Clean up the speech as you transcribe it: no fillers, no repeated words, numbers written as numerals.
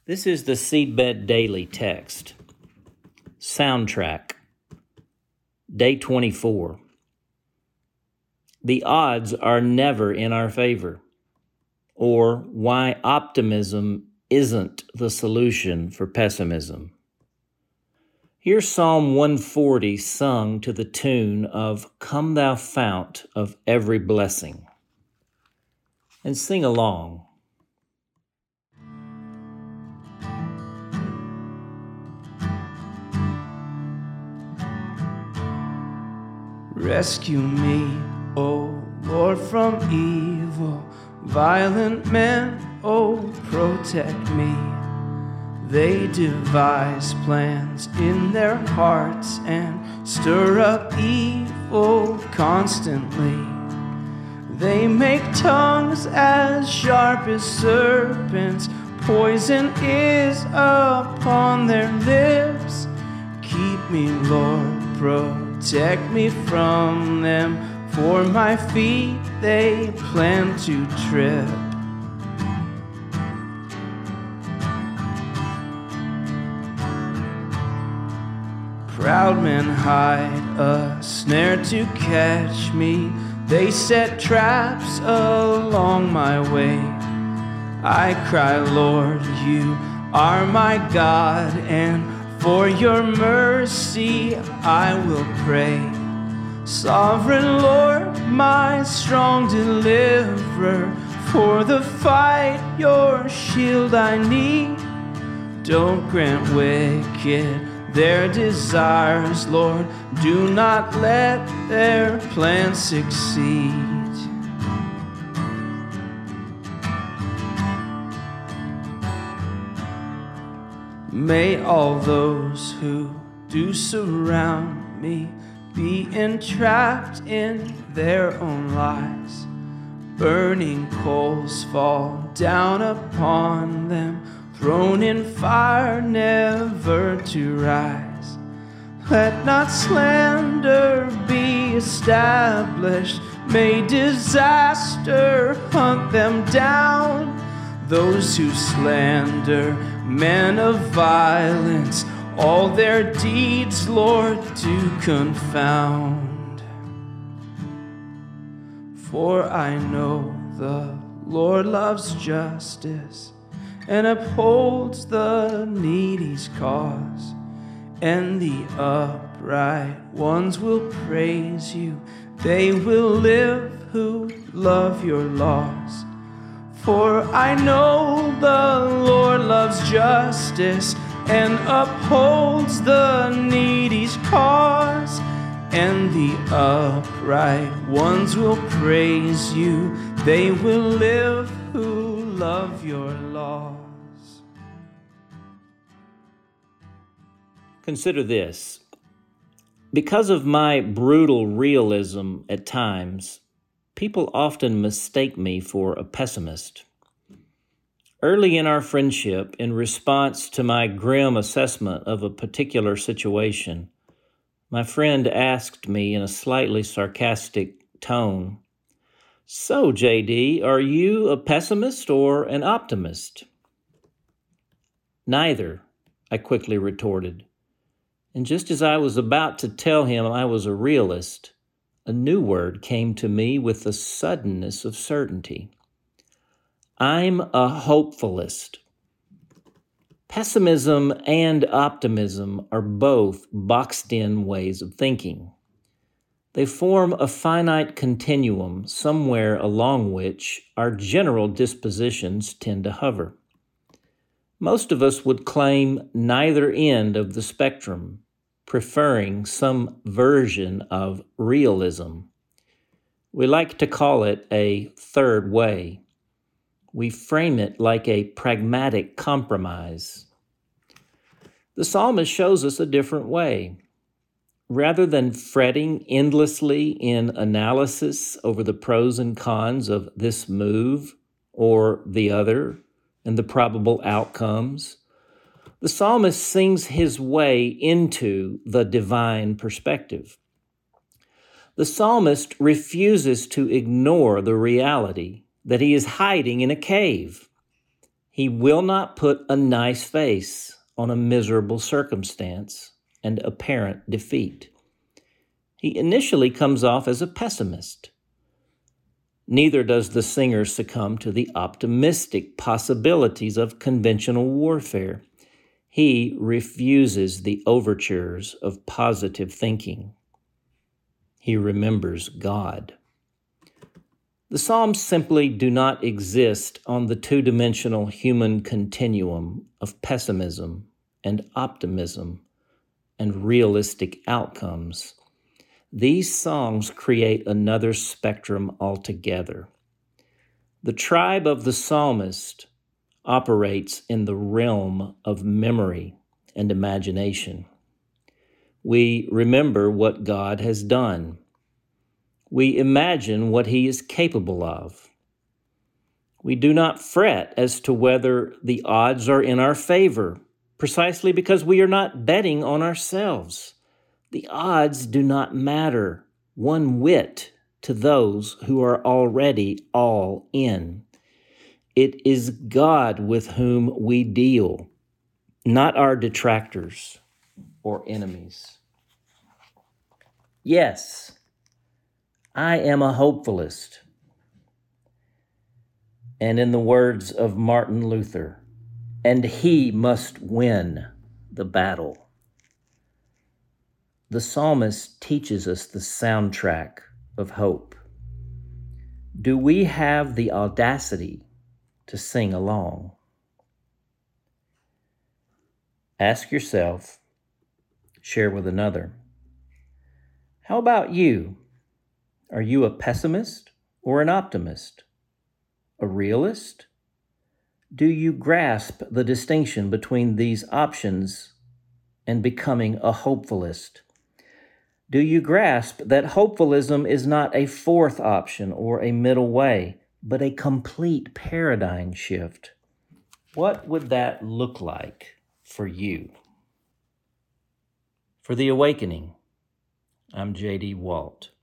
This is the Seedbed Daily text. Soundtrack. Day 24. The odds are never in our favor, or why optimism isn't the solution for pessimism. Here's Psalm 140 sung to the tune of Come Thou Fount of Every Blessing. And sing along. Rescue me, O Lord, from evil. Violent men, O protect me. They devise plans in their hearts and stir up evil constantly. They make tongues as sharp as serpents. Poison is upon their lips. Keep me, Lord, protect me from them, for my feet they plan to trip. Proud men hide a snare to catch me. They set traps along my way. I cry, Lord, you are my God, and for your mercy I will pray. Sovereign Lord, my strong deliverer, for the fight your shield I need. Don't grant wicked their desires, Lord. Do not let their plans succeed. May all those who do surround me be entrapped in their own lies. Burning coals fall down upon them, thrown in fire never to rise. Let not slander be established. May disaster hunt them down. Those who slander men of violence, all their deeds, Lord, do confound. For I know the Lord loves justice and upholds the needy's cause, and the upright ones will praise you. They will live who love your laws. For I know the Lord loves justice and upholds the needy's cause, and the upright ones will praise you. They will live who love your laws. Consider this. Because of my brutal realism at times, people often mistake me for a pessimist. Early in our friendship, in response to my grim assessment of a particular situation, my friend asked me in a slightly sarcastic tone, "So, JD, are you a pessimist or an optimist?" "Neither," I quickly retorted. And just as I was about to tell him I was a realist, a new word came to me with the suddenness of certainty. I'm a hopefulist. Pessimism and optimism are both boxed-in ways of thinking. They form a finite continuum somewhere along which our general dispositions tend to hover. Most of us would claim neither end of the spectrum, preferring some version of realism. We like to call it a third way. We frame it like a pragmatic compromise. The psalmist shows us a different way. Rather than fretting endlessly in analysis over the pros and cons of this move or the other and the probable outcomes, the psalmist sings his way into the divine perspective. The psalmist refuses to ignore the reality that he is hiding in a cave. He will not put a nice face on a miserable circumstance and apparent defeat. He initially comes off as a pessimist. Neither does the singer succumb to the optimistic possibilities of conventional warfare. He refuses the overtures of positive thinking. He remembers God. The Psalms simply do not exist on the two-dimensional human continuum of pessimism and optimism and realistic outcomes. These songs create another spectrum altogether. The tribe of the psalmist operates in the realm of memory and imagination. We remember what God has done. We imagine what He is capable of. We do not fret as to whether the odds are in our favor, precisely because we are not betting on ourselves. The odds do not matter one whit to those who are already all in. It is God with whom we deal, not our detractors or enemies. Yes, I am a hopefulist. And in the words of Martin Luther, and he must win the battle. The psalmist teaches us the soundtrack of hope. Do we have the audacity to sing along? Ask yourself, share with another. How about you? Are you a pessimist or an optimist? A realist? Do you grasp the distinction between these options and becoming a hopefulist? Do you grasp that hopefulism is not a fourth option or a middle way, but a complete paradigm shift? What would that look like for you? For The Awakening, I'm J.D. Walt.